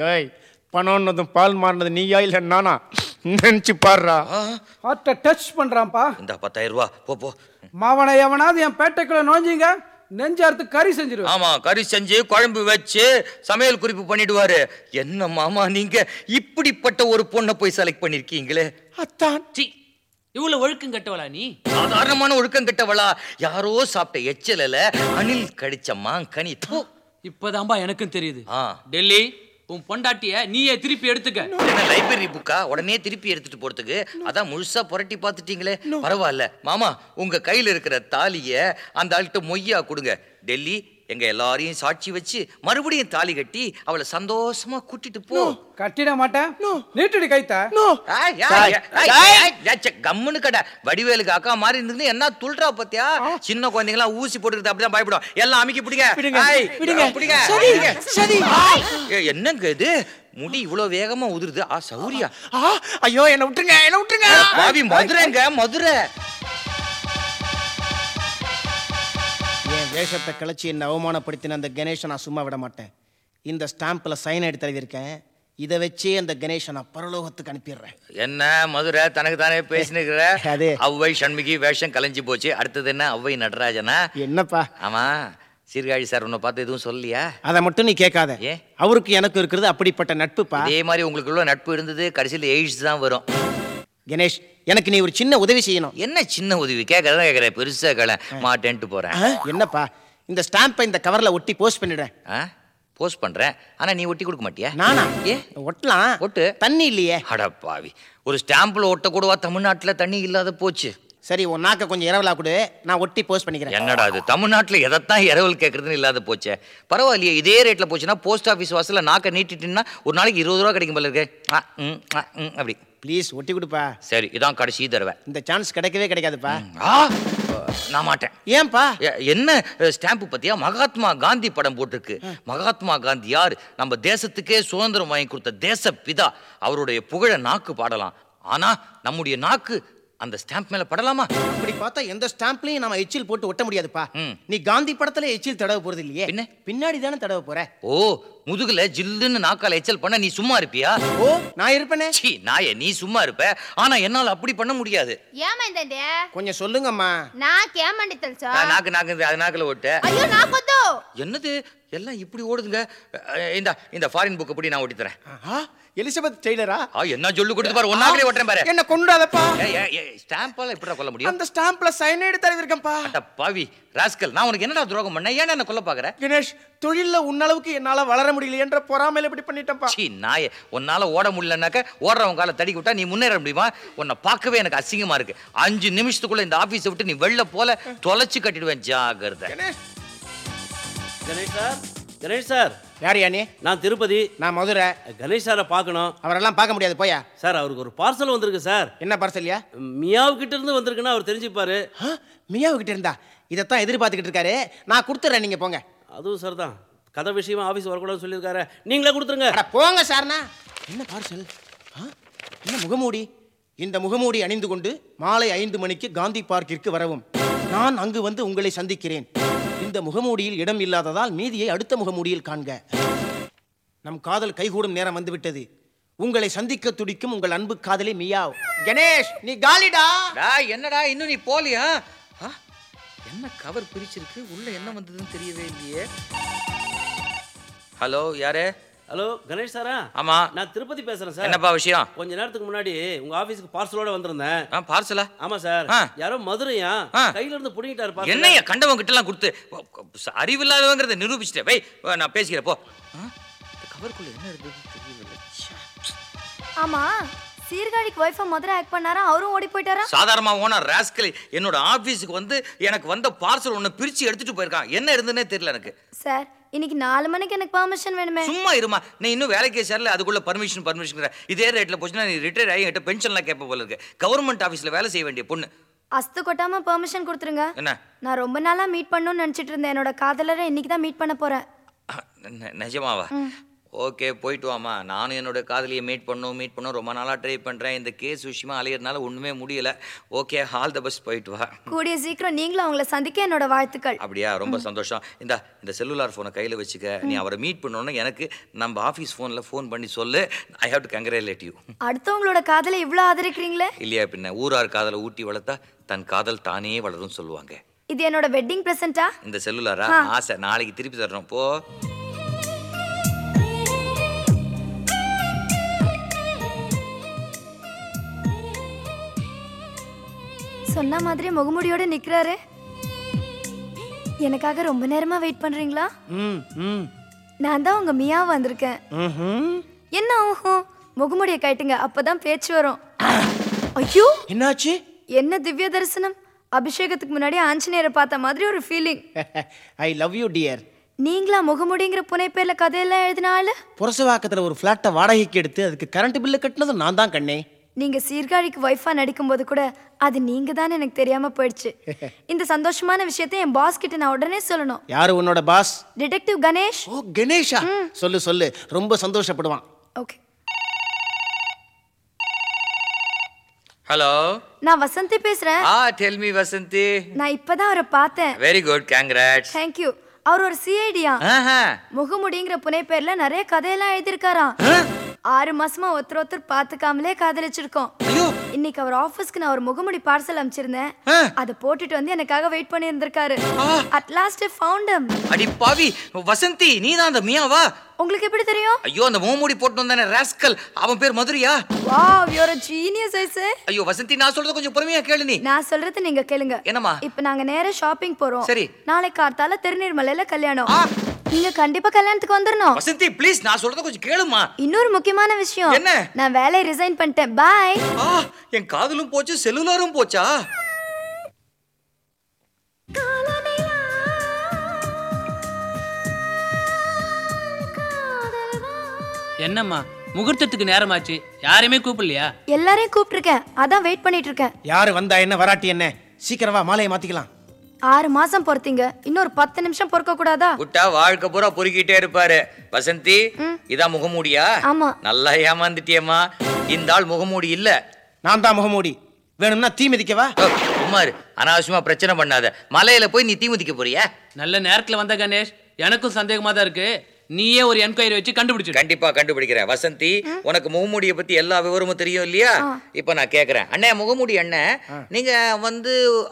பணம்னதும் பால் மாறினது நீயா இல்ல நானா? நினைச்சு பாடுறா. ஹார்ட்ட டச் பண்றான்ப்பா. இந்த 10,000 ரூபா போ. மாவனை எவனாவது என் பேட்டைக்குள்ள நோஞ்சிங்க, நெஞ்சார்த்து கறி செஞ்சிருவேன். ஆமா, கறி செஞ்சு குழம்பு வச்சு சமையல் குறிப்பு பண்ணிடுவாரு. என்ன மாமா, நீங்க இப்படிப்பட்ட ஒரு பொண்ணை போய் செலக்ட் பண்ணிருக்கீங்களே? அத்தான், இவ்வளவு ஒழுக்கம் கட்டவளா நீ? சாதாரணமான ஒழுக்கம் கட்டவளா? யாரோ சாப்பிட்ட எச்சல அணில் கடிச்சம்மா கனி. இப்பதான்பா எனக்கும் தெரியுது. டெல்லி, உன் பொண்டாட்டிய நீயே திருப்பி எடுத்துக்க. என்ன லைப்ரரி புக்கா உடனே திருப்பி எடுத்துட்டு போறதுக்கு? அதான் முழுசா புரட்டி பார்த்துட்டீங்களே, பரவாயில்ல. மாமா, உங்க கையில இருக்கிற தாலிய அந்த ஆள்கிட்ட மொய்யா கொடுங்க. டெல்லி, எங்க எல்லாரையும் சாட்சி வச்சு மறுபடியும் தாலி கட்டி அவளை சந்தோஷமா கூட்டிட்டு போ. கட்டிட மாட்டேன். நீட்டுடி கைத்த. கம்முன்னு கடை. வடிவேலுக்கு அக்கா மாதிரி இருந்து என்ன துள்றா பத்தியா? சின்ன குழந்தைங்களா ஊசி போட்டுக்கிறது அப்படிதான் பயப்படும். எல்லாம் அமைக்கி பிடிங்க. என்னங்க இது? முடி இவ்வளவு வேகமா உதிருது. சௌரியா, ஐயோ என்ன விட்டுருங்க, என்ன விட்டுருங்க. பாவி, மதுரைங்க, மதுரை. என் வேஷத்தை கழிச்சு என்ன அவமானப்படுத்தின அந்த கணேஷை நான் சும்மா விட மாட்டேன். இந்த ஸ்டாம்பில் சைனைடு தடவிருக்கேன். இதை வச்சே அந்த கணேஷை நான் பரலோகத்துக்கு அனுப்பிடுறேன். என்ன மதுரை தனக்கு தானே பேசினுக்கிற? அவ்வை சண்முகி வேஷம் கலைஞ்சு போச்சு. அடுத்தது என்ன, அவ்வை நடராஜனா? என்னப்பா? ஆமா, சீர்காழி சார் உன்னை பார்த்து எதுவும் சொல்லியா? அதை மட்டும் நீ கேட்காத. அவருக்கு எனக்கு இருக்கிறது அப்படிப்பட்ட நட்புப்பா. இதே மாதிரி உங்களுக்குள்ள நட்பு இருந்தது, கடைசியில் எய்ட்ஸ் தான் வரும். கணேஷ், எனக்கு நீ ஒரு சின்ன உதவி செய்யணும். என்ன சின்ன உதவி? கேட்கறதா கேட்கறேன், பெருசா கேள மாட்டேன்ட்டு போறேன். என்னப்பா? இந்த ஸ்டாம்பை இந்த கவர்ல ஒட்டி போஸ்ட் பண்ணிடுறேன். போஸ்ட் பண்றேன், ஆனா நீ ஒட்டி கொடுக்க மாட்டியா? நானா? ஒட்டலாம். ஒட்டு. தண்ணி இல்லையே. அடப்பாவி, ஒரு ஸ்டாம்பில் ஒட்ட கூடவா தமிழ்நாட்டில் தண்ணி இல்லாத போச்சு? சரி, உன் நாக்க கொஞ்சம் இரவலா கொடு, நான் ஒட்டி போஸ்ட் பண்ணிக்கிறேன். என்னடா இது, தமிழ்நாட்டில் எதைத்தான் இரவல் கேட்கறதுன்னு இல்லாத போச்சே. பரவாயில்லையே, இதே ரேட்ல போச்சுன்னா போஸ்ட் ஆஃபீஸ் வாசல்ல நாக்க நீட்டிட்டுன்னா ஒரு நாளைக்கு 20 ரூபா கிடைக்கும் போல இருக்கு. அப்படி ப்ளீஸ் ஒட்டி கொடுப்பா. சரி, இதான் கடைசி தடவை. இந்த சான்ஸ் கிடைக்கவே கிடைக்காதுப்பா. நான் மாட்டேன். ஏன்பா? என்ன ஸ்டாம்பு பத்தியா? மகாத்மா காந்தி படம் போட்டிருக்கு. மகாத்மா காந்தி யாரு? நம்ம தேசத்துக்கே சுதந்திரம் வாங்கி கொடுத்த தேச பிதா. அவருடைய புகழ நாக்கு பாடலாம், ஆனா நம்முடைய நாக்கு அந்த ஸ்டாம்ப் மேல படலாமா? அப்படி பார்த்தா எந்த ஸ்டாம்ப்லயும் நாம எச்சில் போட்டு ஒட்ட முடியாதுப்பா. நீ காந்தி படத்துல எச்சில் தடவ போறது இல்லையே, பின்னாடி தானே தடவ போற. ஓ, முதுகுல ஜில்லுன்னு நாக்கால எச்சல் பண்ண நீ சும்மா இருப்பியா? ஓ, நான் இருப்பேனே. நாயே, நீ சும்மா இருப்ப, ஆனா என்னால அப்படி பண்ண முடியாது. ஏமாந்தே கொஞ்சம் சொல்லுங்கம்மா. நான் கேமண்டி தல்சா நாக்கு நாக்குல ஓட்ட. ஐயோ நாக்கதோ. என்னது எல்லாம் இப்படி ஓடுதுங்க? இந்த ஃபாரின் புக் படி நான் ஓட்டி தரேன். எலிசபெத் டெய்லரா? என்ன சொல்லு கொடுத்து பாரு, ஒன்னாக்கலே ஓட்டறேன் பாரு. என்ன கொன்னுடாதப்பா. ஸ்டாம்பால எப்படிடா கொல்ல முடியும்? அந்த ஸ்டாம்ப்ல சைனைடு தடவி இருக்கேன்ப்பா. அட பாவி ராஸ்கல், நான் உனக்கு என்னடா துரோகம் பண்ணேன்? ஏன்டா என்ன கொல்ல பாக்குற? கணேஷ், தொழில்ல உன்னளவுக்கு என்னால வளர முடியலையேன்ற பொறாமையில இப்படி பண்ணிட்டேன்ப்பா. நாயே, உன்னால ஓட முடியலனாக்க ஓடுறவங்க கால தடி விட்டா நீ முன்னேற முடியுமா? உன்னை பார்க்கவே எனக்கு அசிங்கமா இருக்கு. 5 நிமிஷத்துக்குள்ள இந்த ஆபீஸை விட்டு நீ வெளில போல தொலைச்சு கட்டிடுவேன், ஜாகிரதை. Ganesh sir, Ganesh sir. யார் யானே? நான் திருப்பதி. நான் மதுரை. கணேஷ் சாரை பார்க்கணும். அவரெல்லாம் பார்க்க முடியாது, போயா. சார், அவருக்கு ஒரு பார்சல் வந்திருக்கு சார். என்ன பார்சல்யா? மியாவு கிட்ட இருந்து வந்திருக்குன்னா அவர் தெரிஞ்சுப்பாரு. மியாவு கிட்ட இருந்தா? இதைத்தான் எதிர்பார்த்துக்கிட்டு இருக்காரு. நான் கொடுத்துறேன், நீங்க போங்க. அதுவும் சார் தான், கதை விஷயமா ஆஃபீஸ் வரக்கூடாதுன்னு சொல்லியிருக்காரு. நீங்களே கொடுத்துருங்க. போங்க சார்னா. என்ன பார்சல்? என்ன முகமூடி? இந்த முகமூடி அணிந்து கொண்டு மாலை 5 மணிக்கு காந்தி பார்க்கிற்கு வரவும். நான் அங்கு வந்து உங்களை சந்திக்கிறேன். இந்த முகமூடியில் இடம் இல்லாததால் மீதியை அடுத்த முகமூடியில் காண்க. நம் காதல் கைகூடும் நேரம் வந்துவிட்டது. உங்களை சந்திக்க துடிக்கும் உங்கள் அன்பு காதலி மியாவ். கணேஷ், நீ காலிடா. என்னடா இன்னும் நீ போலியா? என்ன கவர் பிரிச்சிருக்கு, உள்ள என்ன வந்ததுன்னு தெரியவே இல்லையே. ஹலோ, யாரு? ஹலோ, கணேஷ் சாரா? ஆமா, நான் திருப்பதி பேசுறேன் சார். என்னப்பா விஷயம்? கொஞ்ச நேரத்துக்கு முன்னாடி உங்க ஆபீஸ்க்கு பார்சலோட வந்திருந்தேன். பார்சலா? ஆமா சார். யாரோ மதுரையா கையில இருந்து புடிங்கிட்டாரு பார்சல். என்னையா கண்டவங்க கிட்ட எல்லாம் கொடுத்து அறிவில்லாதவங்கறத நிரூபிச்சிட்டே. வை, நான் பேசிக்கிறேன் போ. கவர்க்குள்ள என்ன இருக்கு தெரியல. ஆமா, சீர்காழிக்கு வைஃபா மதுரை ஆக்ட் பண்ணாரா? அவரும் ஓடி போயிட்டாரா? சாதாரணமா ஓனர் ராஸ்கல் என்னோட ஆபீஸ்க்கு வந்து எனக்கு வந்த பார்சல் ஒன்னு பிரிச்சு எடுத்துட்டு போயிருக்கான். என்ன இருந்துன்னே தெரியல எனக்கு. சார், இன்னைக்கு 4 மணிக்கு எனக்கு பெர்மிஷன் வேணுமே. சும்மா இருமா, நீ இன்னும் வேலைக்கே சேரல, அதுக்குள்ள பர்மிஷன் இதே ரேட்ல போச்சுன்னா நீ ரிட்டையர் ஆகி என்கிட்ட பென்ஷன்லாம் கேட்ப போல இருக்கு. கவர்மெண்ட் ஆபீஸ்ல வேலை செய்ய வேண்டிய பொண்ணு. அஸ்து கொட்டாம பெர்மிஷன் கொடுத்துருங்க. என்ன? நான் ரொம்ப நாளா மீட் பண்ணணும்னு நினைச்சிட்டு இருந்தேன். என்னோட காதலரை இன்னைக்கு தான் மீட் பண்ண போறேன். நிஜமாவா? ஓகே, போயிட்டு வாமா. நானும் என்னோட காதலியை மீட் பண்ணோம் ரொம்ப நாளாக ட்ரை பண்ணுறேன். இந்த கேஸ் விஷயமா அலையிறதுனால ஒன்றுமே முடியல. ஓகே, ஆல் த பெஸ்ட், போயிட்டு வா. கூடிய சீக்கிரம் நீங்களும் அவங்கள சந்திக்க என்னோட வாழ்த்துக்கள். அப்படியா? ரொம்ப சந்தோஷம். இந்த செல்லுலார் ஃபோனை கையில் வச்சுக்க. நீ அவரை மீட் பண்ணோன்னா எனக்கு நம்ம ஆஃபீஸ் ஃபோனில் ஃபோன் பண்ணி சொல்லு. I have to congratulate you. அடுத்தவங்களோட காதலை இவ்வளோ ஆதரிக்கிறீங்களே. இல்லையா பின்ன, ஊரார் காதலை ஊட்டி வளர்த்தா தன் காதல் தானே வளரும் சொல்லுவாங்க. இது என்னோட வெட்டிங் பிரசன்ட்டா? இந்த செல்லுலாரா? ஆசை, நாளைக்கு திருப்பி தர்றோம், போ. சொன்ன மாதிரி முகமுடியோட நிக்கிறாரு. எனக்காக ரொம்ப நேரமா வெயிட் பண்றீங்களா? நான் தான் உங்க மியா வந்திருக்கேன். என்ன ஓஹோ, முகமுடியை கட்டுங்க, அப்பதான் பேச்சு வரும். ஐயோ என்னாச்சு? என்ன திவ்ய தரிசனம்! அபிஷேகத்துக்கு முன்னாடி ஆஞ்சநேயரை பார்த்த மாதிரி ஒரு feeling. I love you dear. நீங்களா முகமுடிங்கிற புனைப்பேர்ல கதையெல்லாம் எழுதினால? புரசவாக்கத்துல ஒரு பிளாட்டை வாடகைக்கு எடுத்து அதுக்கு கரண்ட் பில்லு கட்டினது நான் தான் கண்ணே. நீங்க சீர்காழிக்கு வைஃபா நடிக்கும்போது கூட அது நீங்க தான் எனக்கு தெரியாம போயிடுச்சு. இந்த சந்தோஷமான விஷயத்தை என் பாஸ் கிட்ட நான் உடனே சொல்லணும். யாரு உன்னோட பாஸ்? டிடெக்டிவ் கணேஷ். ஓ கணேஷா? சொல்லு சொல்லு, ரொம்ப சந்தோஷப்படுவான். ஓகே. ஹலோ, நான் வசந்தி பேசுறேன். Tell me Vasanthi. நான் இப்பதான் அவரை பார்த்தேன். Very good, congrats. Thank you. அவர் ஒரு சிஐடியா. முகமுடிங்கிற புனைப்பேர்ல நிறைய கதையெல்லாம் எழுதியிருக்காராம். 6 மாசமா ஒருத்தர் பார்த்துக்காமலே காதலிச்சிருக்கோம். இன்னைக்கு அவர் ஆபீஸ்க்கு நான் ஒரு முகமுடி பார்சல் அனுப்பிச்சிருந்தேன். அதை போட்டுட்டு வந்து எனக்காக வெயிட் பண்ணி இருந்திருக்காரு. At last I found him. அடி பாவி வசந்தி, நீ தான் அந்த மியாவா? உங்களுக்கு எப்படி தெரியும்? ஐயோ, அந்த முகமூடி போட்டு வந்தானே ராஸ்கல், அவன் பேர் மதுரியா? Wow, you are a genius I say. ஐயோ வசந்தி, நான் சொல்றது கொஞ்சம் பொறுமையா கேளு. நீ நான் சொல்றது நீங்க கேளுங்க. என்னமா? இப்போ நாங்க நேரா ஷாப்பிங் போறோம். சரி. நாளைக்கு கார்த்தால திருநீர்மலையில கல்யாணம். நீங்க கண்டிப்பா கல்யாணத்துக்கு வந்துறணும். வசந்தி ப்ளீஸ், நான் சொல்றது கொஞ்சம் கேளுமா. இன்னொரு முக்கியமான விஷயம். என்ன? நான் வேலையை ரிசைன் பண்ணிட்டேன். பை. என் காதலும் போச்சு, செல்லுலாரும் போச்சா? என்னம்மா முகூர்த்தத்துக்கு நேரமாச்சு, யாரையுமே கூப்பிடலையா? எல்லாரையும் கூப்பிட்டுருக்கேன், அதான் வெயிட் பண்ணிட்டு இருக்கேன். யாரு வந்தா என்ன, வராட்டி என்ன, சீக்கிரமா மாலையை மாத்திக்கலாம். 6 மாசம் பொறுத்தீங்க, இன்னொரு 10 நிமிஷம் பொறுக்க கூடாதா? குட்டா வாழ்க்கை பூரா பொறுக்கிட்டே இருப்பாரு. வசந்தி, இதான் முகமூடியா? ஆமா. நல்லா ஏமாந்துட்டியம்மா. இந்த ஆள் முகமூடி இல்ல, நான் தான் முகமூடி. வேணும்னா தீ மிதிக்கவா? குமார், அனாவசியமா பிரச்சனை பண்ணாத. மலையில போய் நீ தீ மிதிக்க போறியா? நல்ல நேரத்துல வந்த கணேஷ், எனக்கும் சந்தேகமா தான் இருக்கு. நீயே ஒரு என்கொயரி வச்சு கண்டுபிடிச்சு. கண்டிப்பா கண்டுபிடிக்கிறேன். வசந்தி, உனக்கு முகமூடிய பத்தி எல்லா விவரமும் தெரியும் இல்லையா? இப்ப நான் கேக்குறேன், அண்ணே முகமூடி அண்ணன், நீங்க வந்து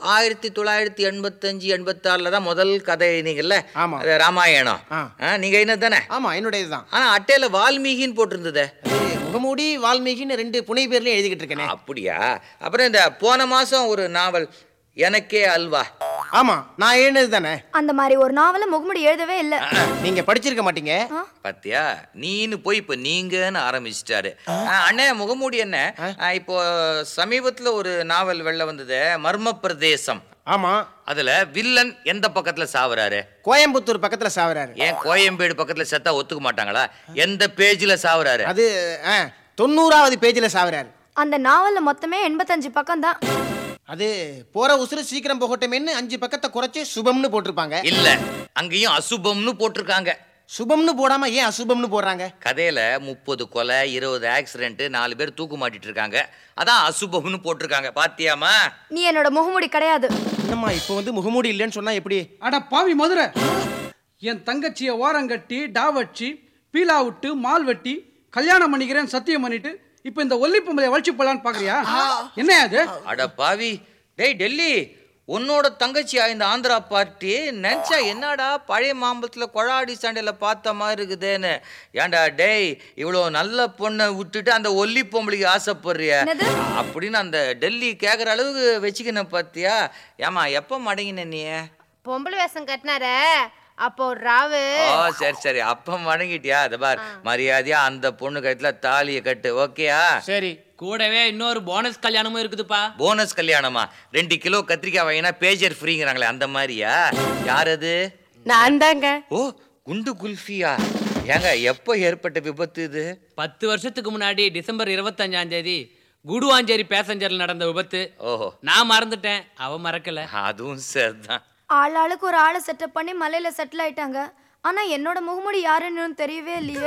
1985 86 தான் முதல் கதை எழுதினீங்கல்ல, ராமாயணம். நீங்க என்னது தானே? ஆமா, என்னுடையதுதான். ஆனா அட்டையில வால்மீகின்னு போட்டிருந்தது. முகமூடி வால்மீகின்னு 2 புனை பேர்ல எழுதிக்கிட்டு இருக்கேன். அப்படியா? அப்புறம் இந்த போன மாசம் ஒரு நாவல் எனக்கே அல்வா. ஆமா, நான் எழுதினது தானே. அந்த மாதிரி ஒரு நாவல முகமுடி எழுதவே இல்ல. நீங்க படிச்சிருக்க மாட்டீங்க. பாத்தியா, நீன்னு போய் இப்ப நீங்கன்னு ஆரம்பிச்சிட்டாரு. அண்ணே முகமூடி என்ன, இப்போ சமீபத்துல ஒரு நாவல் வெளில வந்தது, மர்ம பிரதேசம். ஆமா, அதுல வில்லன் எந்த பக்கத்துல சாவறாரு? கோயம்புத்தூர் பக்கத்துல சாவறாரு. ஏன் கோயம்பேடு பக்கத்துல செத்தா ஒத்துக்க மாட்டாங்களா? எந்த பேஜ்ல சாவறாரு? அது 90வது பேஜ்ல சாவறாரு. அந்த நாவல்ல மொத்தமே 85 பக்கம் தான். அது போற உசுறு சீக்கிரம் போகட்டுமேன்னு 5 பக்கத்தை குறைச்சு சுபம்னு போட்டிருப்பாங்க. இல்ல, அங்கேயும் அசுபம்னு போட்டிருக்காங்க. சுபம்னு போடாம ஏன் அசுபம்னு போடுறாங்க? கதையில 30 கொலை, 20 ஆக்சிடென்ட், 4 பேர் தூக்கு மாட்டிட்டு இருக்காங்க, அதான் அசுபம்னு போட்டிருக்காங்க. பாத்தியாமா? நீ என்னோட முகமூடி கிடையாது. என்னம்மா இப்போ வந்து முகமூடி இல்லைன்னு சொன்னா எப்படி? அட பாவி மதுரை, என் தங்கச்சியை ஓரங்கட்டி டாவச்சி பீலா விட்டு மால் வெட்டி கல்யாணம் பண்ணிக்கிறேன் சத்தியம் பண்ணிட்டு இப்ப இந்த ஒல்லி பொம்பளை வலிச்சு போலான்னு பாக்குறியா? என்ன அது? அட பாவி, டேய் டெல்லி, உன்னோட தங்கச்சியா இந்த ஆந்திரா பார்ட்டி? நினைச்சா என்னடா பழைய மாம்பழத்துல கொழாடி சண்டையில பார்த்த மாதிரி இருக்குதுன்னு. ஏன்டா டேய், இவ்வளோ நல்ல பொண்ணை விட்டுட்டு அந்த ஒல்லி பொம்பளைக்கு ஆசைப்படுறிய அப்படின்னு அந்த டெல்லி கேட்குற அளவுக்கு வச்சுக்கணும். பார்த்தியா? ஏமா எப்போ மடங்கின நீ? பொம்பளை வேஷம் கட்டினார அப்போ ராவு. சரி சரி, அப்ப மடங்கிட்டியா? அது பார், மரியாதையா அந்த பொண்ணு கழுத்துல தாலியை கட்டு. ஓகேயா? சரி. கூடவே இன்னொரு போனஸ் கல்யாணமும் இருக்குதுப்பா. போனஸ் கல்யாணமா? 2 கிலோ கத்திரிக்காய் வாங்கினா பேஜர் ஃப்ரீங்கிறாங்களே, அந்த மாதிரியா? யார் அது? நான் தாங்க. ஓ, குண்டு குல்ஃபியா? ஏங்க எப்போ ஏற்பட்ட விபத்து இது? 10 வருஷத்துக்கு முன்னாடி டிசம்பர் 25ஆம் தேதி குடுவாஞ்சேரி பேசஞ்சர்ல நடந்த விபத்து. ஓஹோ, நான் மறந்துட்டேன், அவ மறக்கல. அதுவும் சரிதான். ஆளாளுக்கு ஒரு ஆளை செட்டப் பண்ணி மலையில செட்டில் ஆயிட்டாங்க. ஆனா என்னோட முகமுடி யாருன்னு தெரியவே இல்லையே.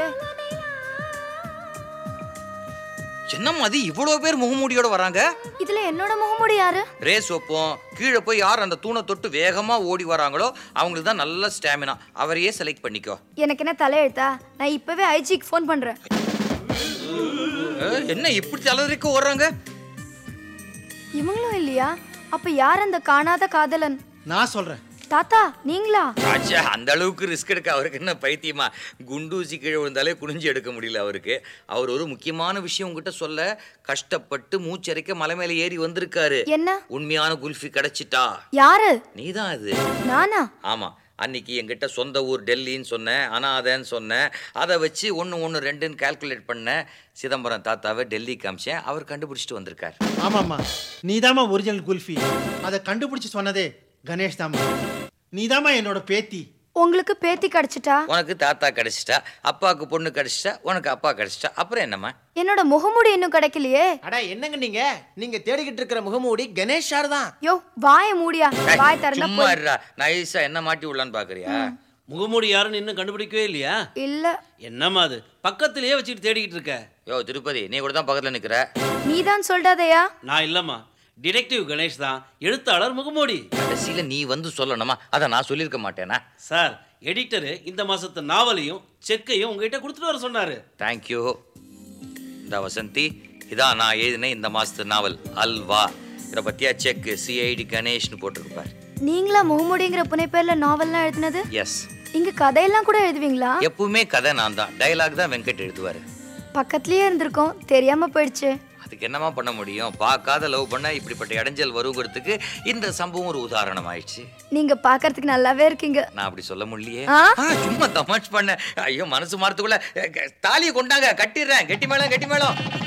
என்னம்மா அது, இவ்வளவு பேர் முகமூடியோட வராங்க? இதுல என்னோட முகமுடி யாரு? ரேஸ் வைப்போம், கீழே போய் யார் அந்த தூணை தொட்டு வேகமா ஓடி வராங்களோ அவங்களுக்கு தான் நல்ல ஸ்டாமினா. அவரையே செலக்ட் பண்ணிக்கோ. எனக்கு என்ன தலையெழுத்தா? நான் இப்பவே ஐஜிக்கு ஃபோன் பண்றேன். என்ன இப்படி தலைவரைக்கு ஓடுறாங்க? இவங்களும் இல்லையா? அப்ப யார் அந்த காணாத காதலன்? நான் சொல்றேன். தாத்தா நீங்களா? ஆச்சா, அந்த அளவுக்கு ரிஸ்க் எடுக்க அவருக்கு என்ன பைத்தியமா? குண்டூசி கீழே விழுந்தாலே குனிஞ்சு எடுக்க முடியல அவருக்கு. அவர் ஒரு முக்கியமான விஷயம் உங்ககிட்ட சொல்ல கஷ்டப்பட்டு மூச்சரைக்க மலை மேல ஏறி வந்திருக்காரு. என்ன? உண்மையான குல்ஃபி கிடைச்சிட்டா. யாரு? நீதான் அது. நானா? ஆமா, அன்னைக்கு என்கிட்ட சொந்த ஊர் டெல்லின்னு சொன்னேன், அனாதன்னு சொன்னேன். அதை வச்சு 1 1 2ன்னு கால்குலேட் பண்ண சிதம்பரம் தாத்தாவை டெல்லி காமிச்சேன். அவர் கண்டுபிடிச்சிட்டு வந்திருக்கார். ஆமாம்மா, நீதாம்மா ஒரிஜினல் குல்ஃபி. அதை கண்டுபிடிச்சு சொன்னதே கணேஷ் தாம்மா. நீதாம்மா என்னோட பேத்தி. உங்களுக்கு பேத்தி கிடைச்சிட்டா? உனக்கு தாத்தா கிடைச்சிட்டா, அப்பாவுக்கு பொண்ணு கிடைச்சிட்டா, உனக்கு அப்பா கிடைச்சிட்டா. அப்புறம் என்னம்மா? என்னோட முகமூடி இன்னும் கிடைக்கலையே. அட என்னங்க நீங்க தேடிக்கிட்டு இருக்கிற முகமூடி கணேஷ் சார் தான். யோ வாய மூடியா, வாய் திறந்தா சும்மா இருடா. நைஸா என்ன மாட்டி விடலான்னு பாக்குறியா? முகமூடி யாருன்னு இன்னும் கண்டுபிடிக்கவே இல்லையா? இல்ல. என்னம்மா அது பக்கத்திலேயே வச்சுட்டு தேடிக்கிட்டு இருக்க? யோ திருப்பதி, நீ கூட தான் பக்கத்துல நிக்கிற. நீதான் சொல்றாதயா? நான் இல்லம்மா, டிடெக்டிவ் கணேஷ் தான், எழுத்தாளர் முகமூடி. கடைசியில நீ வந்து சொல்லணுமா? அதை நான் சொல்லியிருக்க மாட்டேனா? சார், எடிட்டரு இந்த மாசத்து நாவலையும் செக்கையும் உங்ககிட்ட கொடுத்துட்டு வர சொன்னாரு. தேங்க்யூ. இந்த வசந்தி, இதான் நான் எழுதின இந்த மாசத்து நாவல் அல்வா. இதை பத்தியா செக் சிஐடி கணேஷ்னு போட்டிருப்பார். நீங்களா முகமூடிங்கிற புனைப்பேர்ல நாவல்லாம் எழுதினது? எஸ். இங்க கதையெல்லாம் கூட எழுதுவீங்களா? எப்பவுமே கதை நான் தான், டயலாக் தான் வெங்கட் எழுதுவாரு. பக்கத்துலயே இருந்திருக்கோம், தெரியாம போயிடுச்சு. அதுக்கு என்னமா பண்ண முடியும்? பார்க்காத லவ் பண்ண இப்படிப்பட்ட இடைஞ்சல் வருங்கிறதுக்கு இந்த சம்பவம் ஒரு உதாரணம் ஆயிடுச்சு. நீங்க பாக்குறதுக்கு நல்லாவே இருக்கீங்க. நான் அப்படி சொல்ல முடியலையே. சும்மா தமாஷ் பண்ண. ஐயோ, மனசு மாறத்துக்குள்ள தாலியை கொண்டாங்க, கட்டிடுறேன். கெட்டி மேளம்.